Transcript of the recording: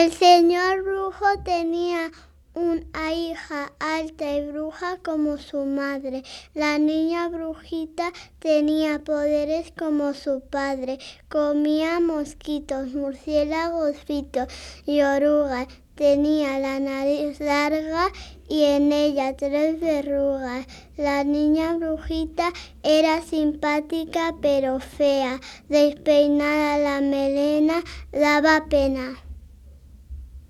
El señor brujo tenía una hija alta y bruja como su madre. La niña brujita tenía poderes como su padre. Comía mosquitos, murciélagos fritos y orugas. Tenía la nariz larga y en ella 3 verrugas. La niña brujita era simpática pero fea. Despeinada la melena daba pena.